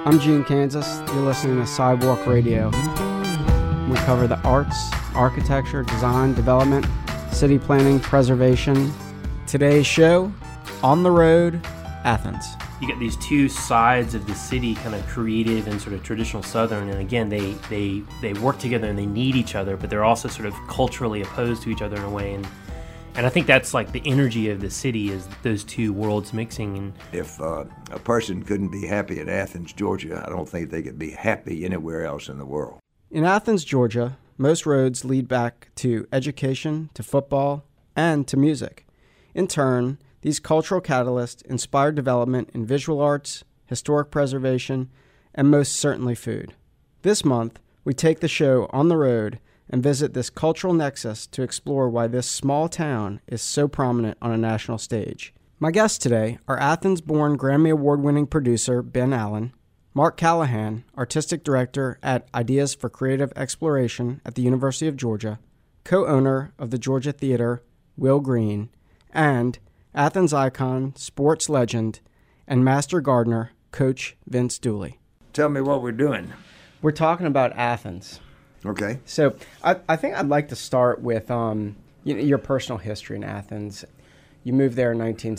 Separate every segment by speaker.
Speaker 1: I'm Gene Kansas. You're listening to Sidewalk Radio. We cover the arts, architecture, design, development, city planning, preservation. Today's show, On the Road, Athens.
Speaker 2: You get these two sides of the city, kind of creative and sort of traditional Southern, and again, they work together and they need each other, but they're also sort of culturally opposed to each other in a way. And I think that's like the energy of the city, is those two worlds mixing. And
Speaker 3: if a person couldn't be happy in Athens, Georgia, I don't think they could be happy anywhere else in the world.
Speaker 1: In Athens, Georgia, most roads lead back to education, to football, and to music. In turn, these cultural catalysts inspire development in visual arts, historic preservation, and most certainly food. This month, we take the show on the road and visit this cultural nexus to explore why this small town is so prominent on a national stage. My guests today are Athens-born Grammy Award-winning producer Ben Allen, Mark Callahan, artistic director at Ideas for Creative Exploration at the University of Georgia, co-owner of the Georgia Theater, Will Green, and Athens icon, sports legend, and master gardener, Coach Vince Dooley.
Speaker 3: Tell me what we're doing.
Speaker 1: We're talking about Athens.
Speaker 3: Okay.
Speaker 1: So I think I'd like to start with your personal history in Athens. You moved there in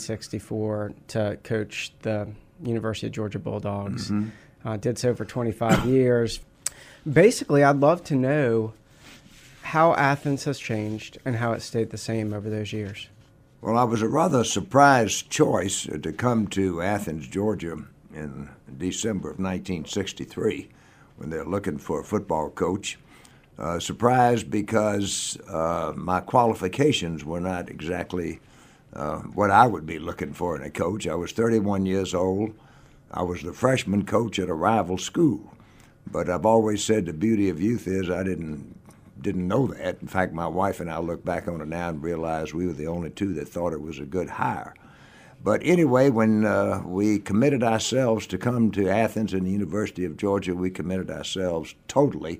Speaker 1: 1964 to coach the University of Georgia Bulldogs. Mm-hmm. Did so for 25 years. Basically, I'd love to know how Athens has changed and how it stayed the same over those years.
Speaker 3: Well, I was a rather surprised choice to come to Athens, Georgia in December of 1963 when they're looking for a football coach. Surprised because my qualifications were not exactly what I would be looking for in a coach. I was 31 years old. I was the freshman coach at a rival school. But I've always said the beauty of youth is I didn't know that. In fact, my wife and I look back on it now and realize we were the only two that thought it was a good hire. But anyway, when we committed ourselves to come to Athens and the University of Georgia, we committed ourselves totally.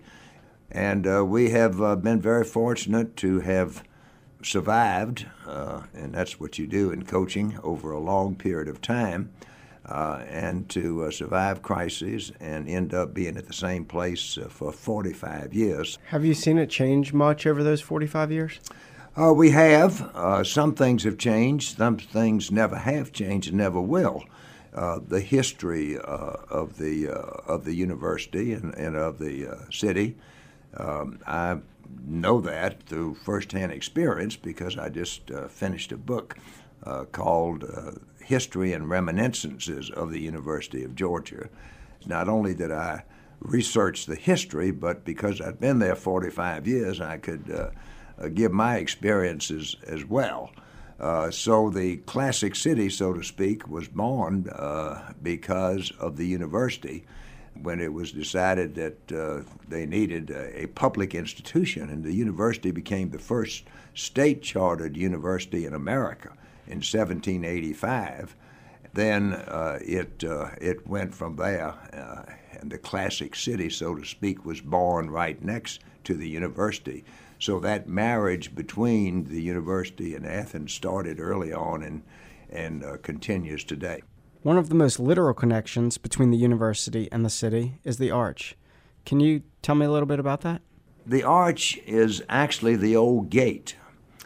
Speaker 3: And we have been very fortunate to have survived, and that's what you do in coaching over a long period of time, and to survive crises and end up being at the same place for 45 years.
Speaker 1: Have you seen it change much over those 45 years?
Speaker 3: We have. Some things have changed. Some things never have changed and never will. The history of the university and of the city. I know that through firsthand experience because I just finished a book called History and Reminiscences of the University of Georgia. Not only did I research the history, but because I'd been there 45 years, I could give my experiences as well. So the classic city, so to speak, was born because of the university. When it was decided that they needed a public institution, and the university became the first state-chartered university in America in 1785, then it went from there, and the classic city, so to speak, was born right next to the university. So that marriage between the university and Athens started early on and continues today.
Speaker 1: One of the most literal connections between the university and the city is the Arch. Can you tell me a little bit about that?
Speaker 3: The Arch is actually the old gate.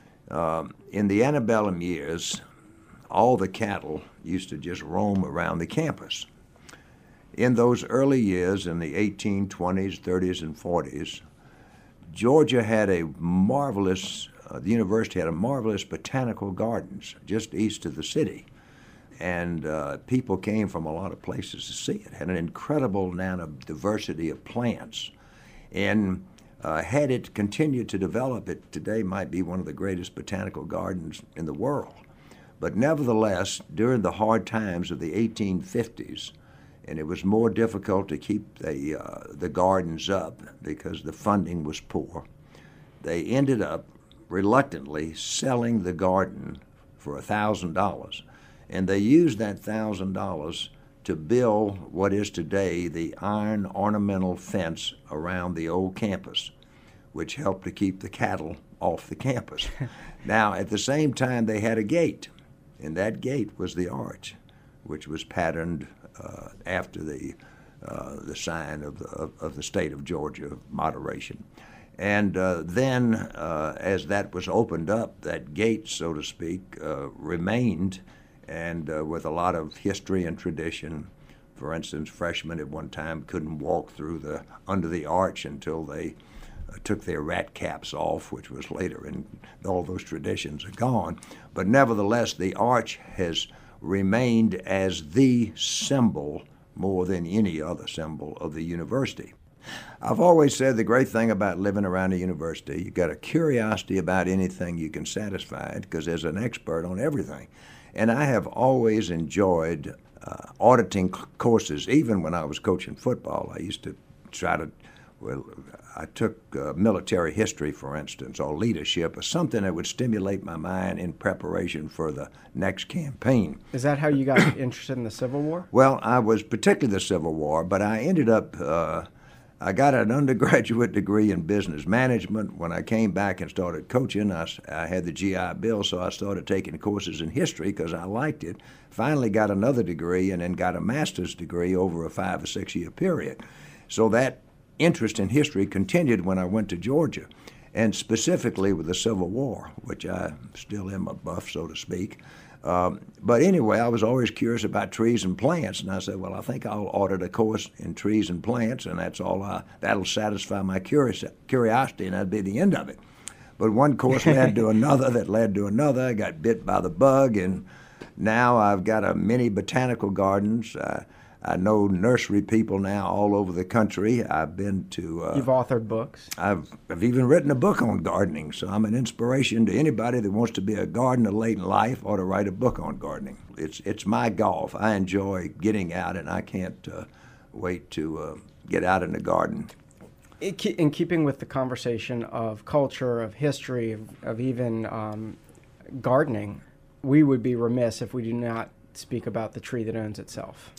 Speaker 3: In the antebellum years, all the cattle used to just roam around the campus. In those early years, in the 1820s, 30s, and 40s, Georgia had the university had a marvelous botanical gardens just east of the city. And people came from a lot of places to see it. It had an incredible amount of diversity of plants. And had it continued to develop, it today might be one of the greatest botanical gardens in the world. But nevertheless, during the hard times of the 1850s, and it was more difficult to keep the gardens up because the funding was poor, they ended up reluctantly selling the garden for $1,000. And they used that $1,000 to build what is today the iron ornamental fence around the old campus, which helped to keep the cattle off the campus. Now, at the same time, they had a gate, and that gate was the Arch, which was patterned after the the sign of the state of Georgia, moderation. And then, as that was opened up, that gate, so to speak, remained, and with a lot of history and tradition. For instance, freshmen at one time couldn't walk through under the arch until they took their rat caps off, which was later, and all those traditions are gone. But nevertheless, the arch has remained as the symbol more than any other symbol of the university. I've always said the great thing about living around a university, you've got a curiosity about anything you can satisfy it, because there's an expert on everything. And I have always enjoyed auditing courses. Even when I was coaching football, I used to try to, I took military history, for instance, or leadership, or something that would stimulate my mind in preparation for the next campaign.
Speaker 1: Is that how you got interested in the Civil War?
Speaker 3: Well, I was particularly the Civil War, but I ended up, I got an undergraduate degree in business management. When I came back and started coaching, I had the GI Bill, so I started taking courses in history because I liked it. Finally got another degree and then got a master's degree over a 5 or 6 year period. So that interest in history continued when I went to Georgia, and specifically with the Civil War, which I still am a buff, so to speak. But anyway, I was always curious about trees and plants, and I said, well, I think I'll audit a course in trees and plants, and that'll satisfy my curiosity, and that'll be the end of it. But one course led to another that led to another. I got bit by the bug, and now I've got a mini botanical gardens. I know nursery people now all over the country. I've been to...
Speaker 1: You've authored books.
Speaker 3: I've even written a book on gardening, so I'm an inspiration to anybody that wants to be a gardener late in life or to write a book on gardening. It's my golf. I enjoy getting out, and I can't wait to get out in the garden.
Speaker 1: In keeping with the conversation of culture, of history, of even gardening, we would be remiss if we do not speak about the tree that owns itself.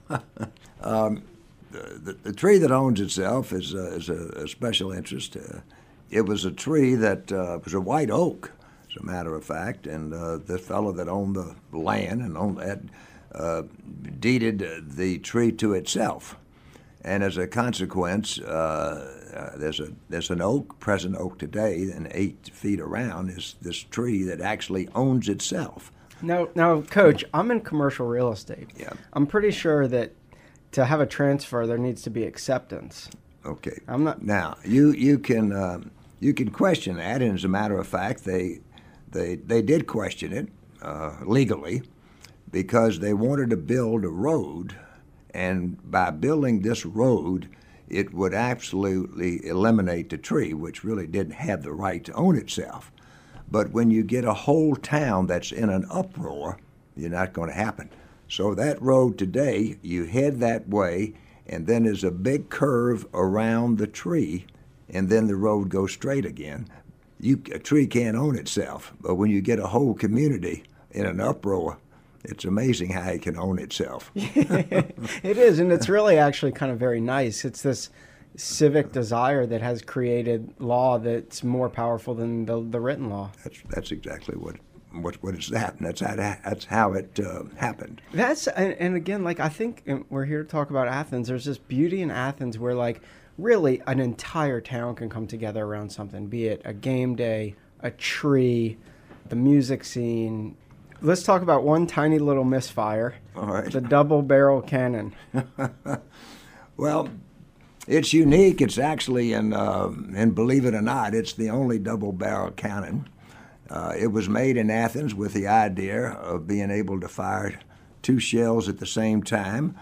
Speaker 3: The tree that owns itself is a special interest. It was a tree that was a white oak, as a matter of fact, and the fellow that owned the land and had deeded the tree to itself. And as a consequence, there's an oak, present oak today, and 8 feet around is this tree that actually owns itself.
Speaker 1: Now, Coach, I'm in commercial real estate.
Speaker 3: Yeah.
Speaker 1: I'm pretty sure that to have a transfer, there needs to be acceptance.
Speaker 3: Okay.
Speaker 1: I'm not.
Speaker 3: Now, you can question that, and as a matter of fact, they did question it legally, because they wanted to build a road, and by building this road, it would absolutely eliminate the tree, which really didn't have the right to own itself. But when you get a whole town that's in an uproar, you're not going to happen. So that road today, you head that way, and then there's a big curve around the tree, and then the road goes straight again. A tree can't own itself, but when you get a whole community in an uproar, it's amazing how it can own itself.
Speaker 1: It is, and it's really actually kind of very nice. It's this civic desire that has created law that's more powerful than the written law.
Speaker 3: That's exactly what has happened. That's how it happened.
Speaker 1: And again, like, I think we're here to talk about Athens. There's this beauty in Athens where, like, really an entire town can come together around something, be it a game day, a tree, the music scene. Let's talk about one tiny little misfire.
Speaker 3: All right.
Speaker 1: The double barrel cannon.
Speaker 3: Well, it's unique. It's actually, and believe it or not, it's the only double-barrel cannon. It was made in Athens with the idea of being able to fire 2 shells at the same time,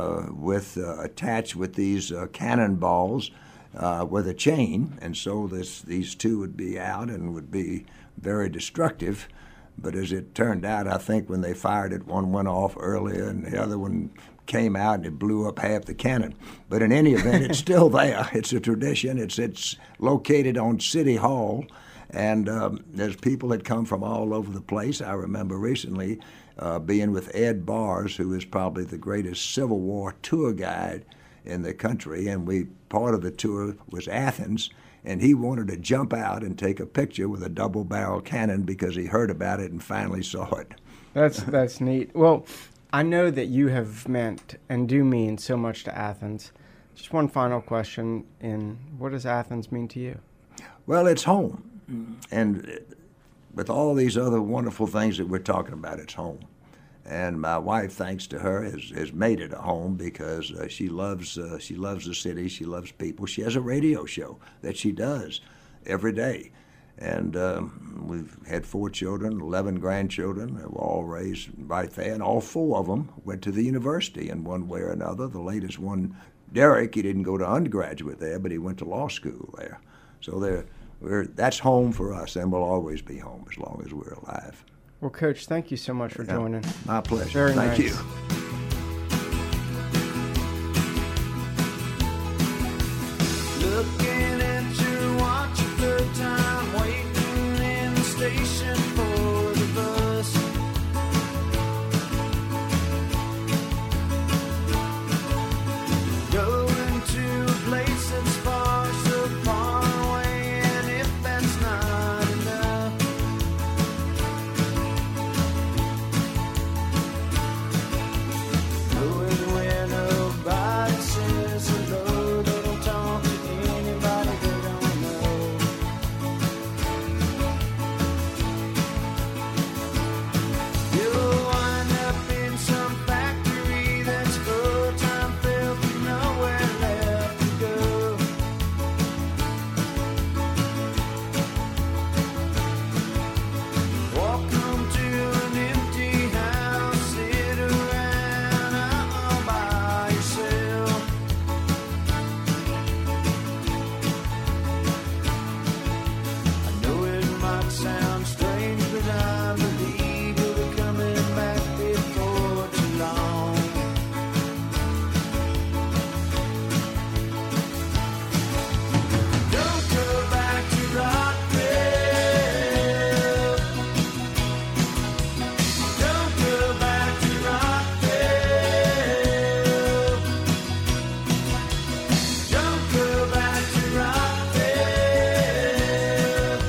Speaker 3: attached with these cannonballs with a chain, and so these 2 would be out and would be very destructive. But as it turned out, I think when they fired it, one went off earlier and the other one came out and it blew up half the cannon. But in any event, it's still there. It's a tradition. It's located on City Hall, and there's people that come from all over the place. I remember recently being with Ed Bars, who is probably the greatest Civil War tour guide in the country, and part of the tour was Athens, and he wanted to jump out and take a picture with a double-barrel cannon because he heard about it and finally saw it.
Speaker 1: That's neat. Well, I know that you have meant and do mean so much to Athens. Just one final question, what does Athens mean to you?
Speaker 3: Well, it's home. And with all these other wonderful things that we're talking about, it's home. And my wife, thanks to her, has made it a home because she loves the city. She loves people. She has a radio show that she does every day. And we've had 4 children, 11 grandchildren. They were all raised right there. And all 4 of them went to the university in one way or another. The latest one, Derek, he didn't go to undergraduate there, but he went to law school there. So that's home for us, and will always be home as long as we're alive.
Speaker 1: Well, Coach, thank you so much for joining.
Speaker 3: My pleasure.
Speaker 1: Very
Speaker 3: Thank
Speaker 1: nice.
Speaker 3: you.
Speaker 4: Looking at your watch, a good time waiting in the station for the bus. Going to a place that's far, so far away, and if that's not enough, going where nobody says hello, they don't talk to anybody they don't know. You'll wind up in some factory that's full-time filled with nowhere left to go. Walk home to an empty house, sit around all by yourself. I know it might sound strange, but I believe you'll be coming back before too long. Don't go back to Rockville. Don't go back to Rockville. Don't go back to Rockville.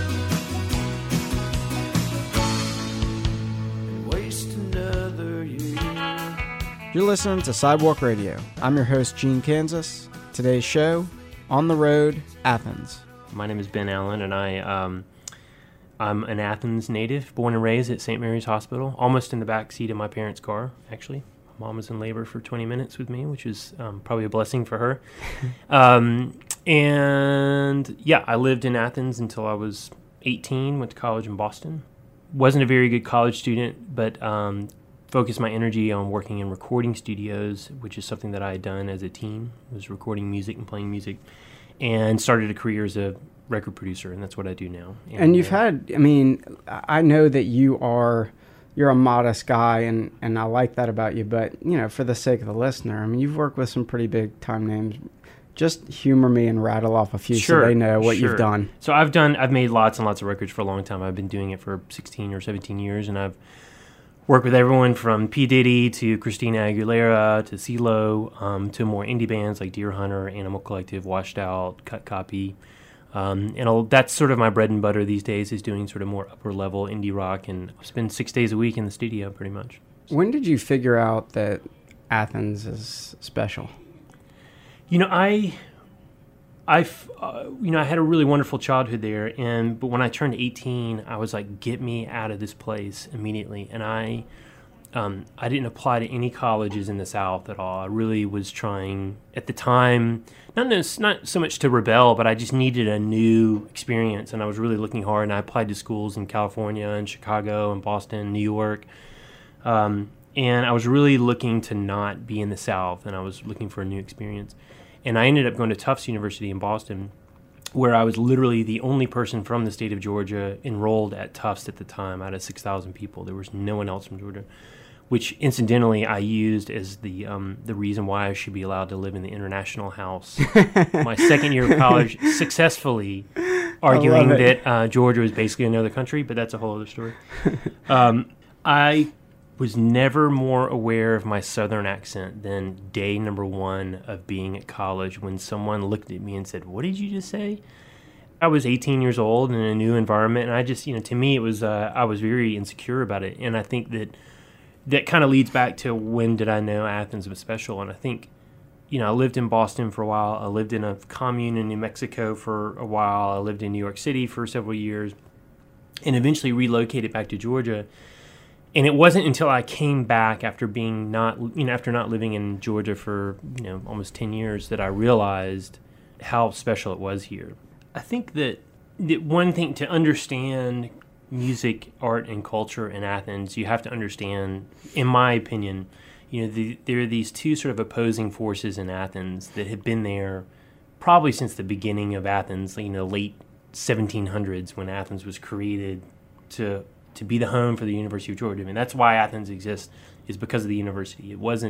Speaker 4: And waste another year.
Speaker 1: You're listening to Sidewalk Radio. I'm your host, Gene Kansas. Today's show, On the Road, Athens.
Speaker 2: My name is Ben Allen, and I'm an Athens native, born and raised at St. Mary's Hospital, almost in the back seat of my parents' car, actually. My mom was in labor for 20 minutes with me, which is probably a blessing for her. And yeah, I lived in Athens until I was 18, went to college in Boston. Wasn't a very good college student, but focused my energy on working in recording studios, which is something that I had done as a teen, was recording music and playing music, and started a career as a record producer, and that's what I do now.
Speaker 1: And you've had, I know that you're a modest guy, and I like that about you, but, for the sake of the listener, you've worked with some pretty big time names. Just humor me and rattle off a few so they know what you've done.
Speaker 2: So I've made lots and lots of records for a long time. I've been doing it for 16 or 17 years, and I've worked with everyone from P. Diddy to Christina Aguilera to CeeLo to more indie bands like Deer Hunter, Animal Collective, Washed Out, Cut Copy. That's sort of my bread and butter these days, is doing sort of more upper level indie rock, and I spend 6 days a week in the studio pretty much.
Speaker 1: When did you figure out that Athens is special?
Speaker 2: I had a really wonderful childhood there, but when I turned 18, I was like, get me out of this place immediately. And I didn't apply to any colleges in the South at all. I really was trying at the time, not so much to rebel, but I just needed a new experience, and I was really looking hard. And I applied to schools in California and Chicago and Boston, New York, and I was really looking to not be in the South, and I was looking for a new experience. And I ended up going to Tufts University in Boston, where I was literally the only person from the state of Georgia enrolled at Tufts at the time out of 6,000 people. There was no one else from Georgia, which incidentally I used as the reason why I should be allowed to live in the International House my second year of college, successfully arguing that Georgia was basically another country, but that's a whole other story. I was never more aware of my Southern accent than day number 1 of being at college when someone looked at me and said, "What did you just say?" I was 18 years old in a new environment, and I just, to me, it was I was very insecure about it. And I think that that kind of leads back to when did I know Athens was special? And I think, I lived in Boston for a while. I lived in a commune in New Mexico for a while. I lived in New York City for several years and eventually relocated back to Georgia. And it wasn't until I came back after after not living in Georgia for, almost 10 years that I realized how special it was here. I think that one thing to understand music, art, and culture in Athens, you have to understand, in my opinion, there are these two sort of opposing forces in Athens that have been there probably since the beginning of Athens, late 1700s when Athens was created to be the home for the University of Georgia. I mean, that's why Athens exists, is because of the university. It was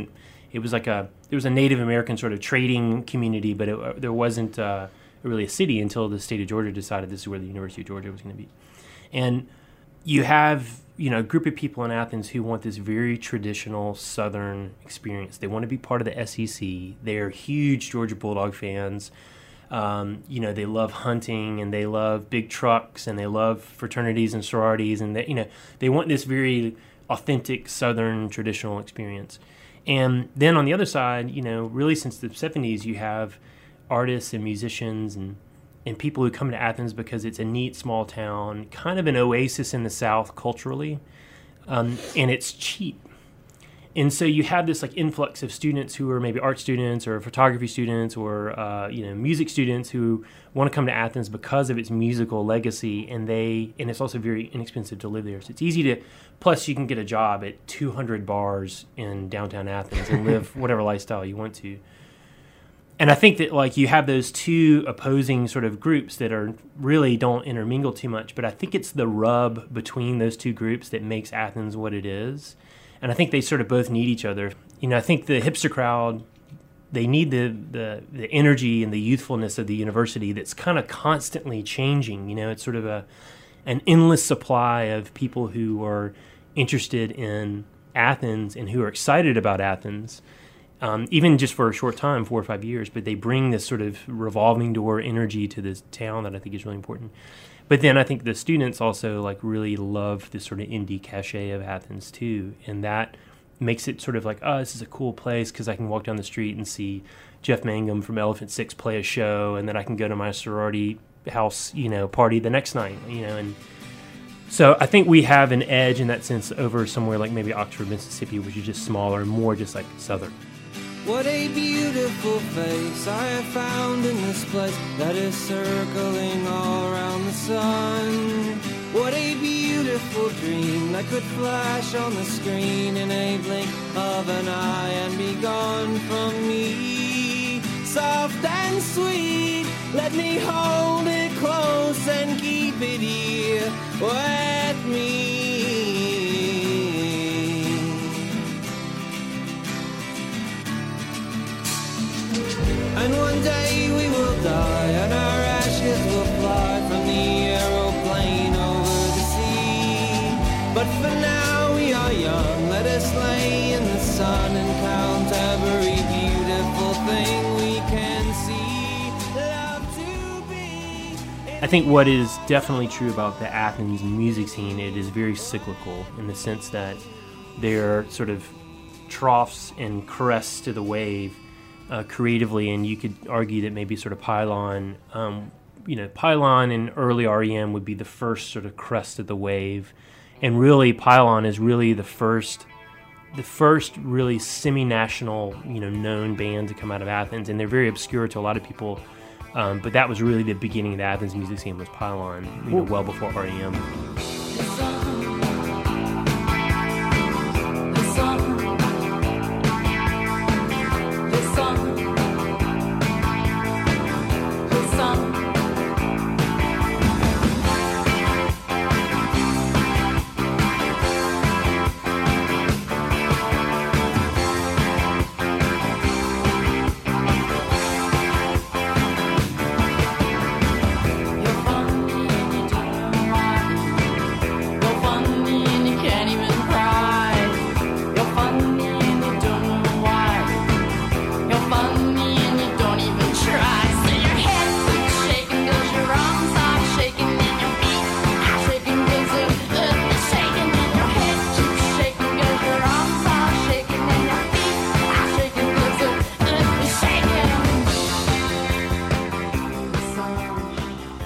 Speaker 2: a Native American sort of trading community, but there wasn't really a city until the state of Georgia decided this is where the University of Georgia was going to be. And you have, a group of people in Athens who want this very traditional Southern experience. They want to be part of the SEC. They're huge Georgia Bulldog fans. They love hunting and they love big trucks and they love fraternities and sororities, and they want this very authentic Southern traditional experience. And then on the other side, really since the 70s, you have artists and musicians and people who come to Athens because it's a neat small town, kind of an oasis in the South culturally, and it's cheap. And so you have this influx of students who are maybe art students or photography students or music students who want to come to Athens because of its musical legacy, and it's also very inexpensive to live there. So it's easy to, plus you can get a job at 200 bars in downtown Athens and live whatever lifestyle you want to. And I think that you have those two opposing sort of groups that really don't intermingle too much, but I think it's the rub between those two groups that makes Athens what it is. And I think they sort of both need each other. I think the hipster crowd, they need the energy and the youthfulness of the university that's kind of constantly changing. It's sort of an endless supply of people who are interested in Athens and who are excited about Athens, even just for a short time, 4 or 5 years. But they bring this sort of revolving door energy to this town that I think is really important. But then I think the students also really love this sort of indie cachet of Athens too, and that makes it sort of this is a cool place because I can walk down the street and see Jeff Mangum from Elephant Six play a show, and then I can go to my sorority house, party the next night, and so I think we have an edge in that sense over somewhere like maybe Oxford, Mississippi, which is just smaller and more just Southern.
Speaker 4: What a beautiful face I have found in this place that is circling all around the sun. What a beautiful dream that could flash on the screen in a blink of an eye and be gone from me. Soft and sweet, let me hold it close and keep it here with me. And one day we will die, and our ashes will fly from the aeroplane over the sea. But for now we are young, let us lay in the sun and count every beautiful thing we can see. Love to be.
Speaker 2: I think what is definitely true about the Athens music scene, it is very cyclical in the sense that there are sort of troughs and crests to the wave. Creatively, and you could argue that maybe sort of Pylon, Pylon and early REM would be the first sort of crest of the wave, and really Pylon is really the first really semi-national, known band to come out of Athens, and they're very obscure to a lot of people, but that was really the beginning of the Athens music scene was Pylon, well before REM.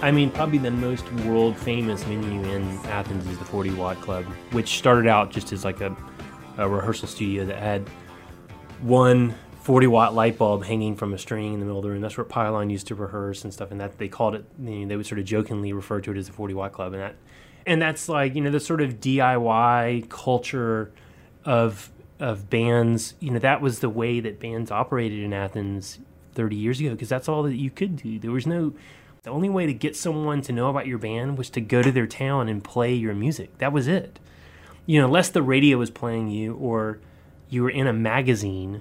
Speaker 2: I mean, probably the most world famous venue in Athens is the 40 Watt Club, which started out just as like a rehearsal studio that had one 40 watt light bulb hanging from a string in the middle of the room. That's where Pylon used to rehearse and stuff, and that they called it, they would sort of jokingly refer to it as the 40 Watt Club, and that's like, the sort of DIY culture of bands. That was the way that bands operated in Athens 30 years ago, because that's all that you could do. The only way to get someone to know about your band was to go to their town and play your music. That was it. Unless the radio was playing you or you were in a magazine,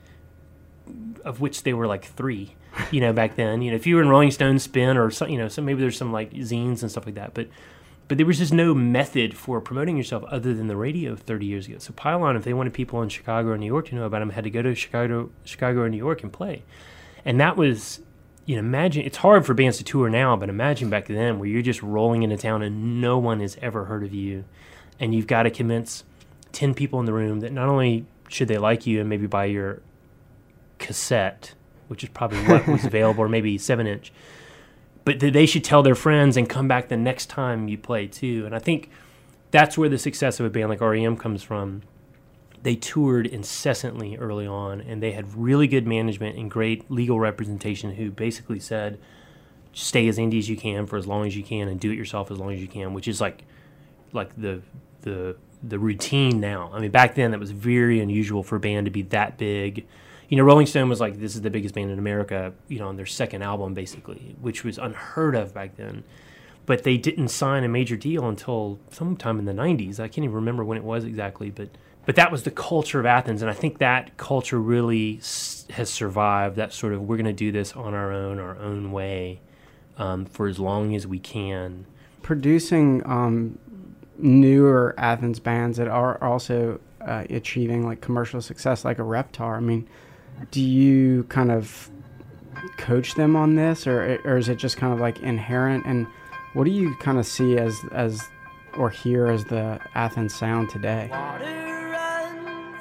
Speaker 2: of which they were like 3, back then. If you were in Rolling Stone Spin or some, so maybe there's some like zines and stuff like that. But there was just no method for promoting yourself other than the radio 30 years ago. So Pylon, if they wanted people in Chicago or New York to know about them, had to go to Chicago or New York and play. And that was, imagine, it's hard for bands to tour now, but imagine back then where you're just rolling into town and no one has ever heard of you. And you've got to convince 10 people in the room that not only should they like you and maybe buy your cassette, which is probably what was available, or maybe 7-inch, but that they should tell their friends and come back the next time you play too. And I think that's where the success of a band like REM comes from. They toured incessantly early on, and they had really good management and great legal representation who basically said, stay as indie as you can for as long as you can and do it yourself as long as you can, which is like the routine now. I mean, back then that was very unusual for a band to be that big. Rolling Stone was like, this is the biggest band in America, on their second album, basically, which was unheard of back then. But they didn't sign a major deal until sometime in the 90s. I can't even remember when it was exactly, but that was the culture of Athens, and I think that culture really has survived, that sort of, we're going to do this on our own way, for as long as we can.
Speaker 1: Producing newer Athens bands that are also achieving like commercial success, like a Reptar, I mean, do you kind of coach them on this, or is it just kind of like inherent? And what do you kind of see as or hear as the Athens sound today?
Speaker 4: Water runs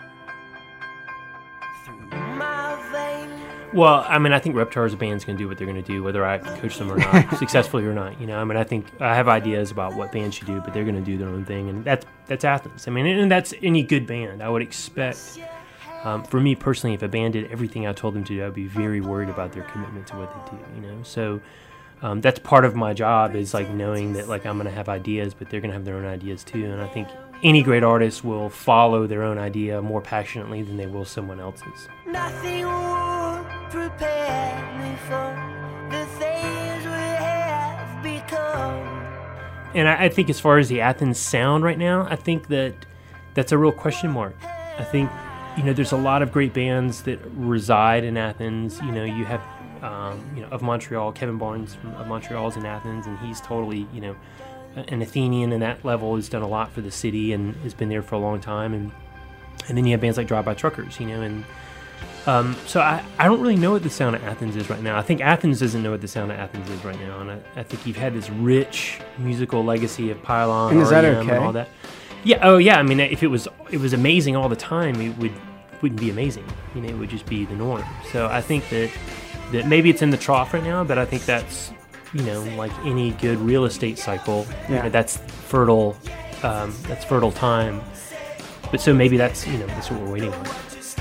Speaker 4: through my veins.
Speaker 2: Well, I mean, I think Reptar as a band's going to do what they're going to do, whether I coach them or not, successfully or not. I mean, I think I have ideas about what bands should do, but they're going to do their own thing, and that's Athens. I mean, and that's any good band. I would expect, for me personally, if a band did everything I told them to do, I'd be very worried about their commitment to what they do. So that's part of my job, is like knowing that like I'm going to have ideas, but they're going to have their own ideas too. And I think any great artist will follow their own idea more passionately than they will someone else's.
Speaker 4: Nothing would prepare me for the things we have become.
Speaker 2: And I think as far as the Athens sound right now, I think that's a real question mark. I think, there's a lot of great bands that reside in Athens. You have, of Montreal, Kevin Barnes of Montreal is in Athens, and he's totally, an Athenian, and that level has done a lot for the city and has been there for a long time. And then you have bands like Drive By Truckers, and so I don't really know what the sound of Athens is right now. I think Athens doesn't know what the sound of Athens is right now, and I think you've had this rich musical legacy of Pylon,
Speaker 1: and is that
Speaker 2: REM,
Speaker 1: okay?
Speaker 2: and all that. Yeah. Oh, yeah. I mean, if it was amazing all the time, it wouldn't be amazing. It would just be the norm. So I think that maybe it's in the trough right now, but I think that's like any good real estate cycle.
Speaker 1: Yeah.
Speaker 2: That's fertile. That's fertile time. But so maybe that's that's what we're waiting on.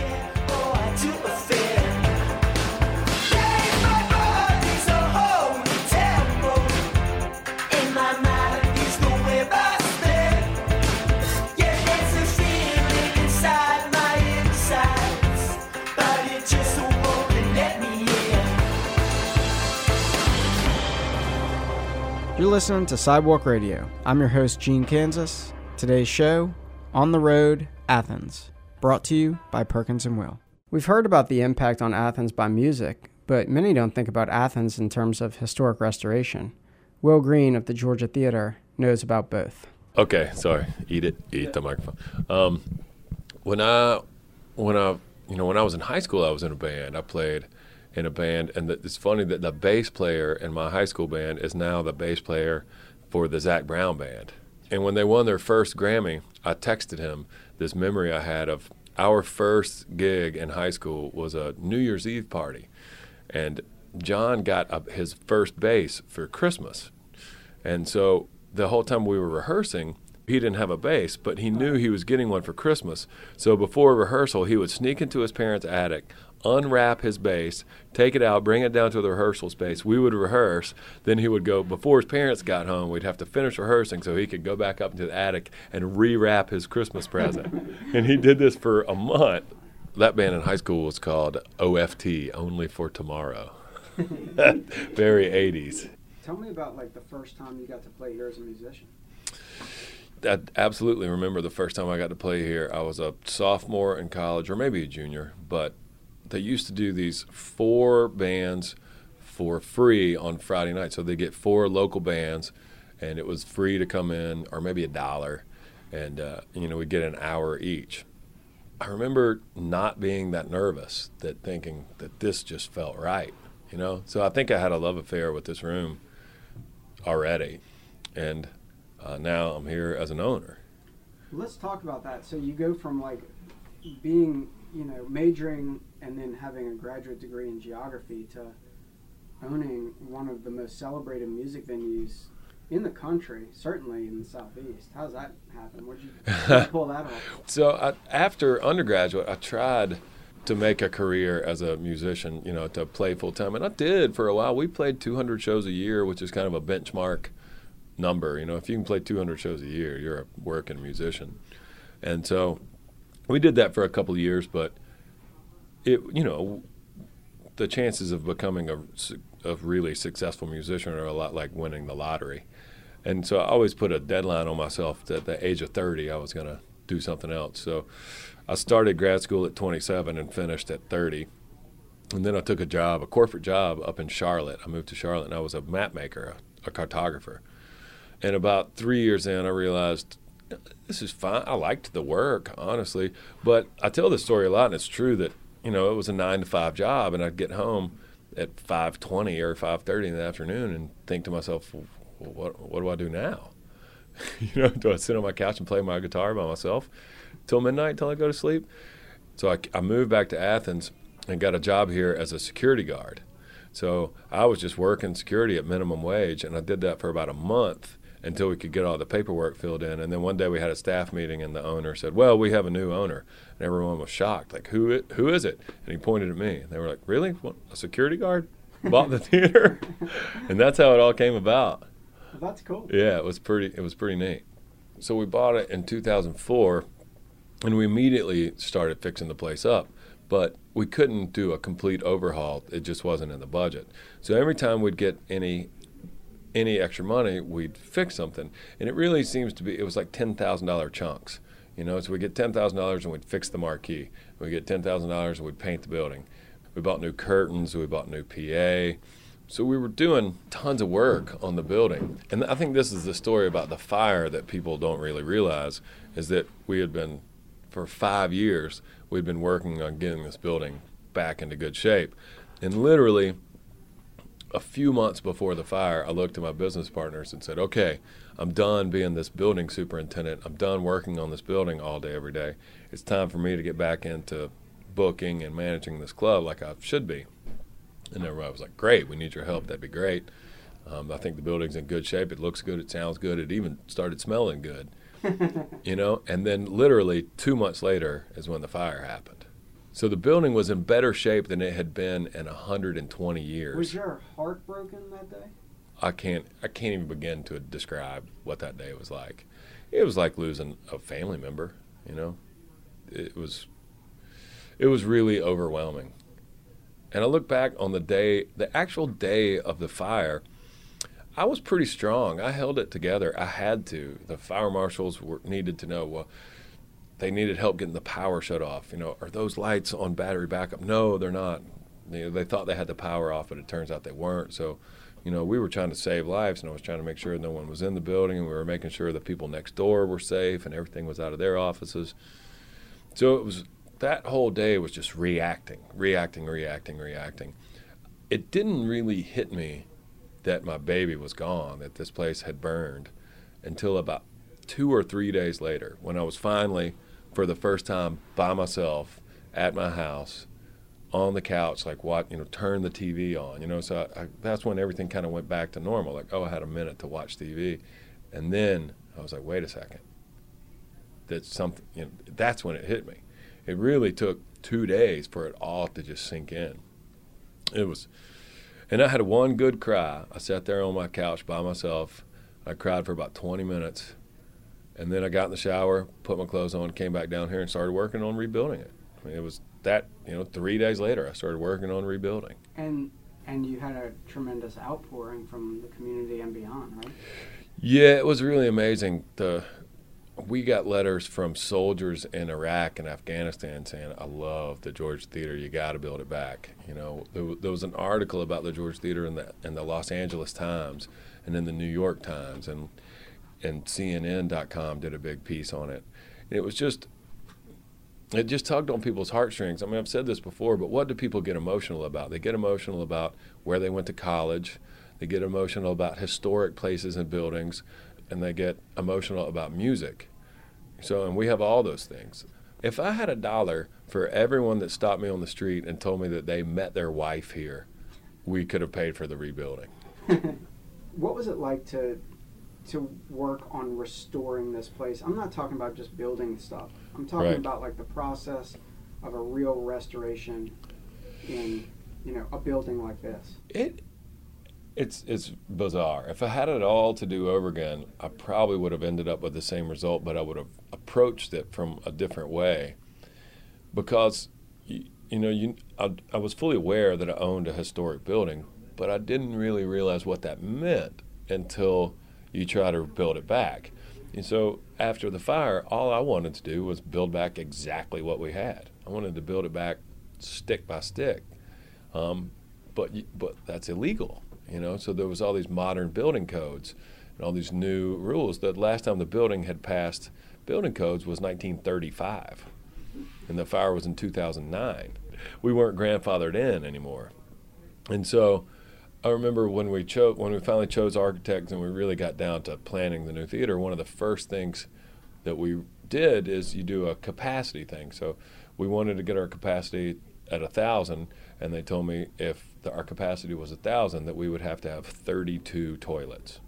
Speaker 1: You're listening to Sidewalk Radio. I'm your host, Gene Kansas. Today's show, On the Road, Athens, brought to you by Perkins & Will. We've heard about the impact on Athens by music, but many don't think about Athens in terms of historic restoration. Will Green of the Georgia Theater knows about both.
Speaker 5: Okay, sorry. Eat the microphone. When I was in high school, I was in a band. I played in a band, and it's funny that the bass player in my high school band is now the bass player for the Zac Brown Band. And when they won their first Grammy, I texted him this memory I had of our first gig in high school was a New Year's Eve party. And John got his first bass for Christmas. And so the whole time we were rehearsing, he didn't have a bass, but he knew he was getting one for Christmas. So before rehearsal, he would sneak into his parents' attic, unwrap his bass, take it out, bring it down to the rehearsal space. We would rehearse. Then he would go, before his parents got home, we'd have to finish rehearsing so he could go back up into the attic and rewrap his Christmas present. And he did this for a month. That band in high school was called OFT, Only for Tomorrow. Very 80s.
Speaker 1: Tell me about like the first time you got to play here as a musician.
Speaker 5: I absolutely remember the first time I got to play here. I was a sophomore in college, or maybe a junior, but they used to do these 4 bands for free on Friday night. So they get 4 local bands, and it was free to come in, or maybe $1, and we'd get an hour each. I remember not being that nervous, that thinking that this just felt right, So I think I had a love affair with this room already, and now I'm here as an owner.
Speaker 1: Let's talk about that. So you go from like being, majoring and then having a graduate degree in geography to owning one of the most celebrated music venues in the country, certainly in the Southeast. How does that happen? Where'd you pull that off?
Speaker 5: So after undergraduate, I tried to make a career as a musician, to play full time. And I did for a while. We played 200 shows a year, which is kind of a benchmark number. If you can play 200 shows a year, you're a working musician. And so we did that for a couple of years, but the chances of becoming a really successful musician are a lot like winning the lottery. And so I always put a deadline on myself that at the age of 30 I was going to do something else. So I started grad school at 27 and finished at 30. And then I took a corporate job up in Charlotte. I moved to Charlotte, and I was a map maker, a cartographer. And about 3 years in, I realized this is fine. I liked the work, honestly. But I tell this story a lot, and it's true that, it was a 9-to-5 job, and I'd get home at 5:20 or 5:30 in the afternoon and think to myself, well, what do I do now? Do I sit on my couch and play my guitar by myself till midnight, till I go to sleep? So I moved back to Athens and got a job here as a security guard. So I was just working security at minimum wage, and I did that for about a month until we could get all the paperwork filled in. And then one day we had a staff meeting, and the owner said, well, we have a new owner. And everyone was shocked, like, who is it? And he pointed at me. And they were like, really? What, a security guard bought the theater? And that's how it all came about.
Speaker 1: Well, that's cool.
Speaker 5: Yeah, it was pretty neat. So we bought it in 2004, and we immediately started fixing the place up. But we couldn't do a complete overhaul. It just wasn't in the budget. So every time we'd get any extra money, we'd fix something. And it really seems to be, it was like $10,000 chunks. So we get $10,000 and we'd fix the marquee. We get $10,000 and we'd paint the building. We bought new curtains, we bought new PA. So we were doing tons of work on the building. And I think this is the story about the fire that people don't really realize, is that we had been, for 5 years, we'd been working on getting this building back into good shape. And literally, a few months before the fire, I looked at my business partners and said, okay, I'm done being this building superintendent. I'm done working on this building all day, every day. It's time for me to get back into booking and managing this club like I should be. And everybody was like, great, we need your help. That'd be great. I think the building's in good shape. It looks good. It sounds good. It even started smelling good. And then literally 2 months later is when the fire happened. So the building was in better shape than it had been in 120 years.
Speaker 1: Was your heart broken that day?
Speaker 5: I can't even begin to describe what that day was like. It was like losing a family member, It was really overwhelming. And I look back on the actual day of the fire, I was pretty strong. I held it together. I had to. The fire marshals needed to know, well, they needed help getting the power shut off. Are those lights on battery backup? No, they're not. They thought they had the power off, but it turns out they weren't. So, we were trying to save lives, and I was trying to make sure no one was in the building, and we were making sure the people next door were safe and everything was out of their offices. So that whole day was just reacting. It didn't really hit me that my baby was gone, that this place had burned, until about 2 or 3 days later, when I was finally, for the first time, by myself at my house, on the couch, like turn the TV on, so that's when everything kind of went back to normal. Like, oh, I had a minute to watch TV. And then I was like, wait a second. That's something, that's when it hit me. It really took 2 days for it all to just sink in. And I had one good cry. I sat there on my couch by myself. I cried for about 20 minutes. And then I got in the shower, put my clothes on, came back down here and started working on rebuilding it. I mean, it was that, 3 days later, I started working on rebuilding.
Speaker 1: And you had a tremendous outpouring from the community and beyond, right?
Speaker 5: Yeah, it was really amazing. We got letters from soldiers in Iraq and Afghanistan saying, I love the George Theater, you got to build it back. There was an article about the George Theater in the Los Angeles Times and in the New York Times, and CNN.com did a big piece on it. And it just tugged on people's heartstrings. I mean, I've said this before, but what do people get emotional about? They get emotional about where they went to college. They get emotional about historic places and buildings, and they get emotional about music. And we have all those things. If I had $1 for everyone that stopped me on the street and told me that they met their wife here, we could have paid for the rebuilding.
Speaker 1: What was it like to work on restoring this place? I'm not talking about just building stuff. I'm talking about like the process of a real restoration in, a building like this.
Speaker 5: It's bizarre. If I had it all to do over again, I probably would have ended up with the same result, but I would have approached it from a different way. Because, I was fully aware that I owned a historic building, but I didn't really realize what that meant until you try to build it back. And so after the fire, all I wanted to do was build back exactly what we had. I wanted to build it back stick by stick. But that's illegal. So there was all these modern building codes and all these new rules. The last time the building had passed building codes was 1935, and the fire was in 2009. We weren't grandfathered in anymore. And so I remember when we finally chose architects and we really got down to planning the new theater, one of the first things that we did is you do a capacity thing. So we wanted to get our capacity at 1,000, and they told me if our capacity was 1,000, that we would have to have 32 toilets.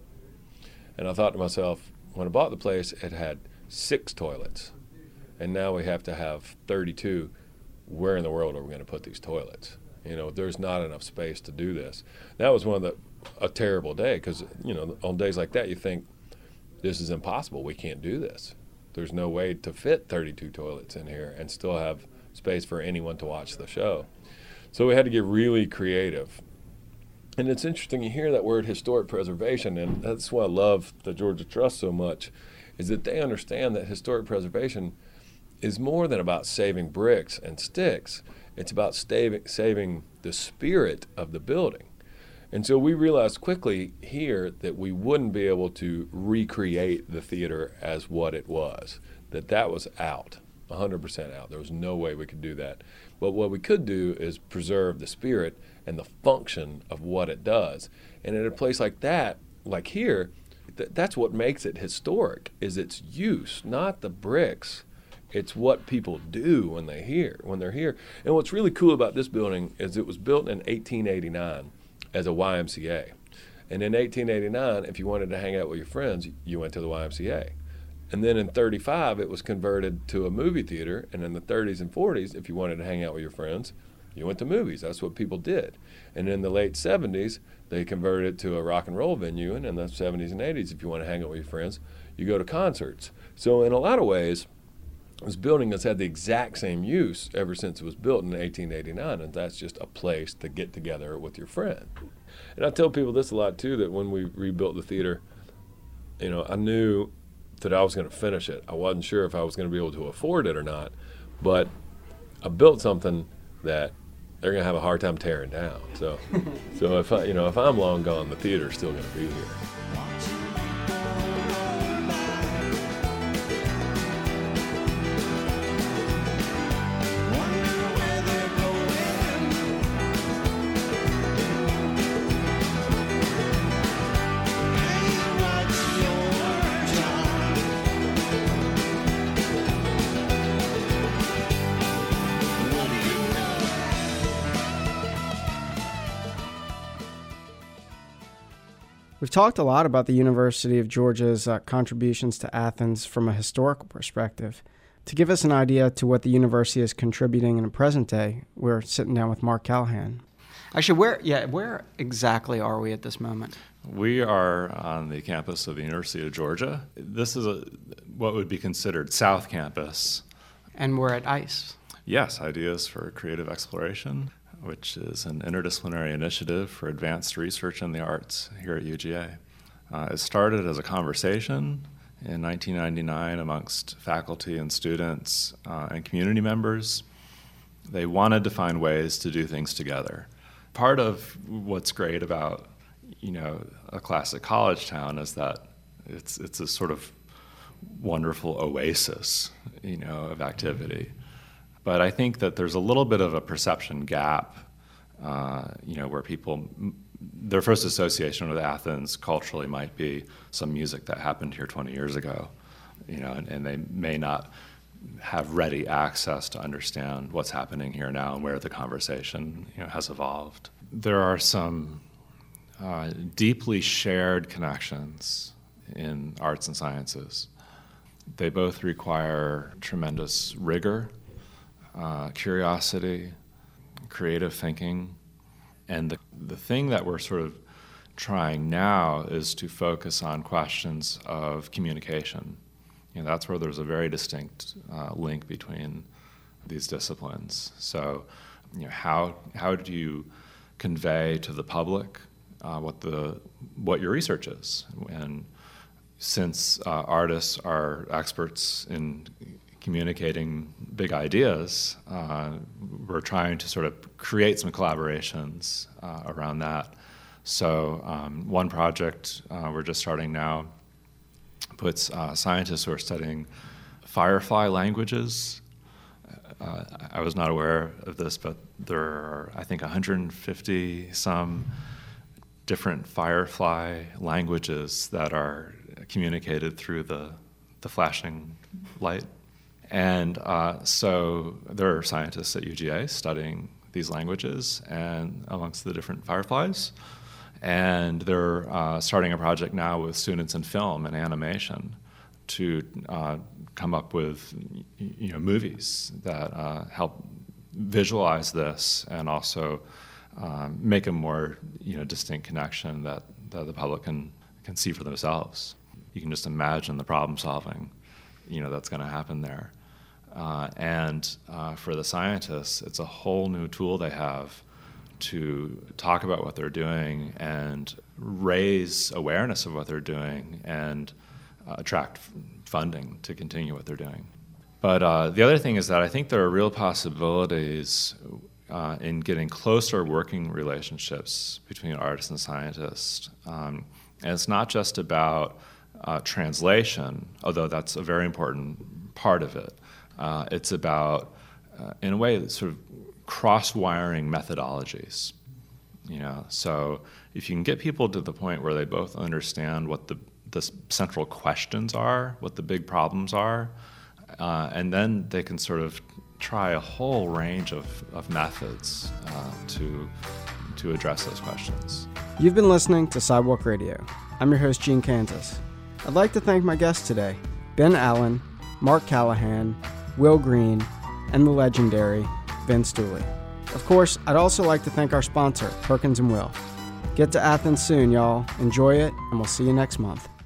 Speaker 5: And I thought to myself, when I bought the place, it had 6 toilets, and now we have to have 32. Where in the world are we going to put these toilets? There's not enough space to do this. That was a terrible day, because on days like that you think, this is impossible. We can't do this. There's no way to fit 32 toilets in here and still have space for anyone to watch the show. So we had to get really creative. And it's interesting, you hear that word historic preservation, and that's why I love the Georgia Trust so much, is that they understand that historic preservation is more than about saving bricks and sticks. It's about saving the spirit of the building. And so we realized quickly here that we wouldn't be able to recreate the theater as what it was, that was out. 100% out. There was no way we could do that. But what we could do is preserve the spirit and the function of what it does. And in a place like that, like here, that's what makes it historic, is its use, not the bricks. It's what people do when they're here. And what's really cool about this building is it was built in 1889 as a YMCA. And in 1889, if you wanted to hang out with your friends, you went to the YMCA. And then in 35, it was converted to a movie theater. And in the 30s and 40s, if you wanted to hang out with your friends, you went to movies. That's what people did. And in the late 70s, they converted it to a rock and roll venue. And in the 70s and 80s, if you want to hang out with your friends, you go to concerts. So in a lot of ways, this building has had the exact same use ever since it was built in 1889. And that's just a place to get together with your friend. And I tell people this a lot, too, that when we rebuilt the theater, I knew that I was going to finish it. I wasn't sure if I was going to be able to afford it or not, but I built something that they're going to have a hard time tearing down. So if I'm long gone, the theater's still going to be here.
Speaker 1: We've talked a lot about the University of Georgia's contributions to Athens from a historical perspective. To give us an idea to what the university is contributing in the present day, we're sitting down with Mark Callahan. Actually, where exactly are we at this moment?
Speaker 6: We are on the campus of the University of Georgia. This is what would be considered South Campus.
Speaker 1: And we're at ICE.
Speaker 6: Yes, Ideas for Creative Exploration, which is an interdisciplinary initiative for advanced research in the arts here at UGA. It started as a conversation in 1999 amongst faculty and students and community members. They wanted to find ways to do things together. Part of what's great about, a classic college town is that it's a sort of wonderful oasis, of activity. But I think that there's a little bit of a perception gap, where people, their first association with Athens culturally might be some music that happened here 20 years ago, and they may not have ready access to understand what's happening here now and where the conversation, has evolved. There are some deeply shared connections in arts and sciences. They both require tremendous rigor, curiosity, creative thinking. And the thing that we're sort of trying now is to focus on questions of communication. That's where there's a very distinct link between these disciplines. So, how do you convey to the public what your research is? And since artists are experts in communicating big ideas, we're trying to sort of create some collaborations around that. So one project we're just starting now puts scientists who are studying firefly languages. I was not aware of this, but there are, I think, 150 some different firefly languages that are communicated through the flashing light. And so there are scientists at UGA studying these languages and amongst the different fireflies. And they're starting a project now with students in film and animation to come up with movies that help visualize this and also make a more distinct connection that the public can see for themselves. You can just imagine the problem solving that's going to happen there. And for the scientists, it's a whole new tool they have to talk about what they're doing and raise awareness of what they're doing and attract funding to continue what they're doing. But the other thing is that I think there are real possibilities in getting closer working relationships between artists and scientists. And it's not just about translation, although that's a very important part of it. It's about, in a way, sort of cross-wiring methodologies. So if you can get people to the point where they both understand what the central questions are, what the big problems are, and then they can sort of try a whole range of methods to address those questions.
Speaker 1: You've been listening to Sidewalk Radio. I'm your host, Gene Kansas. I'd like to thank my guests today, Ben Allen, Mark Callahan, Will Green, and the legendary Vince Dooley. Of course, I'd also like to thank our sponsor, Perkins & Will. Get to Athens soon, y'all. Enjoy it, and we'll see you next month.